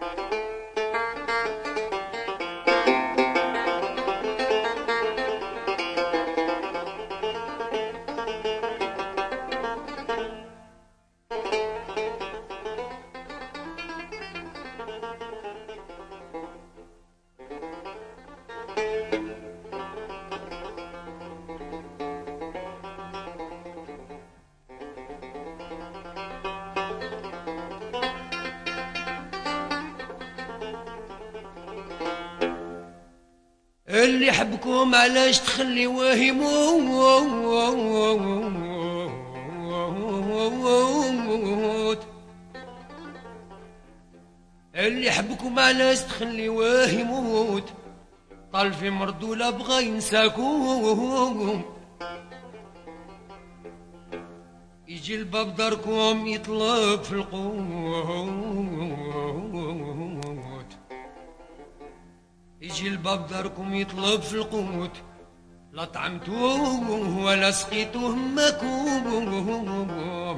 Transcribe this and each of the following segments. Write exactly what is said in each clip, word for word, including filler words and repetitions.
اللي يحبكم علاش تخلي واهموت، اللي يحبكم علاش تخلي واهموت، طال في مردولة بغى ينساكم، يجي الباب داركم يطلب في القوت، يجي الباب داركم يطلب في القوت، لا طعمتوه ولا سقيتوه ماكم،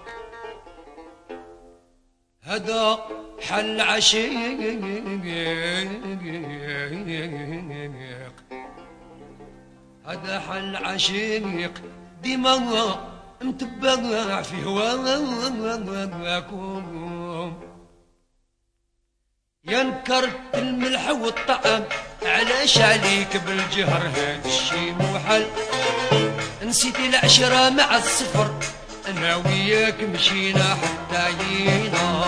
هذا حل عشيق، هذا حل عشيق ديما متبع في هواكم، يا نكرت الملح والطعم علاش عليك بالجهر هاد الشي محال، نسيتي العشرة مع السفر انا وياك مشينا حتى عينا،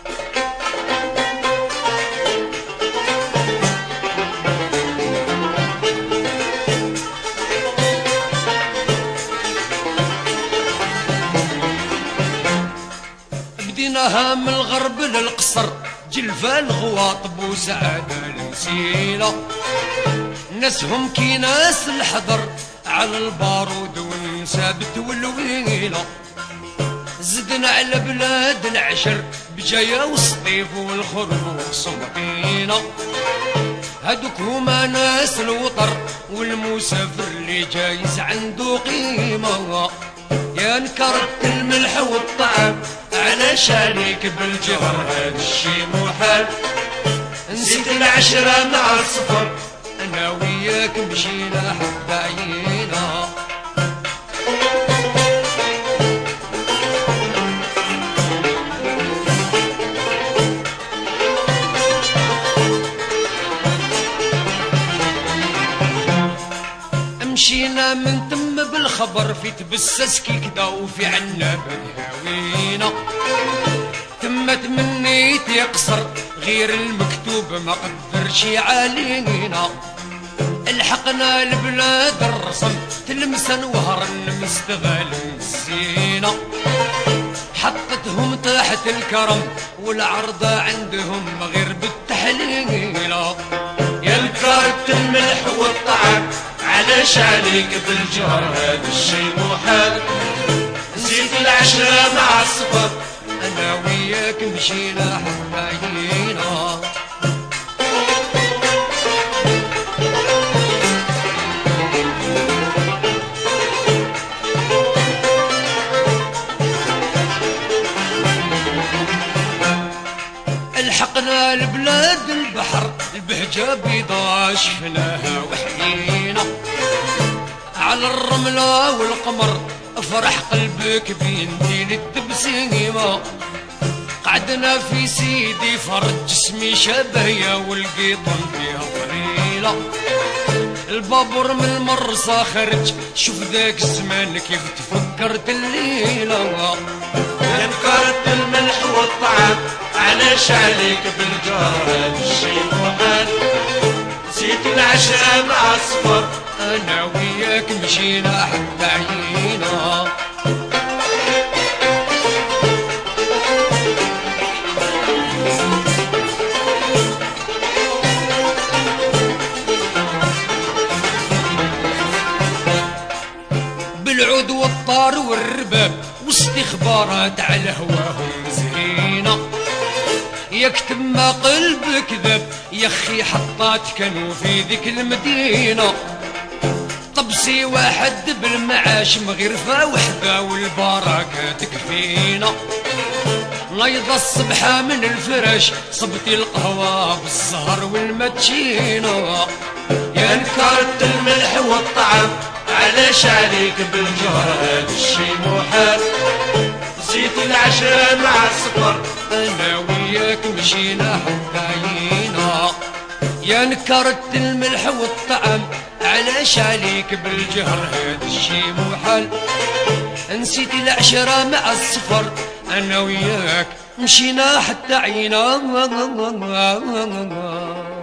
بديناها من الغرب للقصر، جلفة الغواطب وسعادة المسيلة، ناسهم كي ناس الحضر على البارود ونسابت والويلة، زدنا على بلاد العشر بجاية والصطيف والخروف صوتينا، هادوك هما ناس الوطر والمسافر اللي جايز عنده قيمة، يا نكرت الملح والطعم علاش عليك بالجهر هاد الشي محال، نسيت العشرة مع السفر انا وياك مشينا حتى عينا، مشينا من تم بالخبر في تبسس كي كدا وفي عناب هاوينا، تمت مني يقصر غير المكتوب ما قدرش علينا، الحقنا البلاد الرسم تلمسن وهرن مستغل الزينة، حطتهم تحت الكرم والعرضة عندهم غير بالتحليلة، يا الكرت الملح والطعم علاش عليك بالجهر هذا الشي محال، نسيت العشرة مع السفر انا وياك مشينا حتى عينا، الحقنا البلاد البحر البهجة بيضا شفناها وحيينا، على الرملة والقمر افرح قلبك بينتي للتبسيمة، قعدنا في سيدي فرج جسمي شبهية والقيطن فيها طويلة، البابور من المرصى خرج شوف ذاك الزمان كيف تفكرت الليلة، يا نكرت الملح والطعم علاش عليك بالجار هاد الشي محال، نسيت العشرة مع السفر انا وياك مشينا حتى عينا، بالعود والطار والرباب واستخبارات على هواهم زهينة، يكتب ما قلبك ذاب يا اخي حطات كانوا في ذيك المدينة، طبسي واحد بالمعاش مغرفة وحدة والبركة تكفينا، نايضة الصبحة من الفرش صبتي القهوة بالزهر والمتشينة. يا نكرت الملح والطعم علاش عليك بالجهر هادشي محال، زيت العشرة مع الصفر انا وياك مشينا حكايينا. يا نكرت الملح والطعم علاش عليك بالجهر هادشي محال، نسيت العشرة مع الصفر انا وياك مشينا حتى عينا.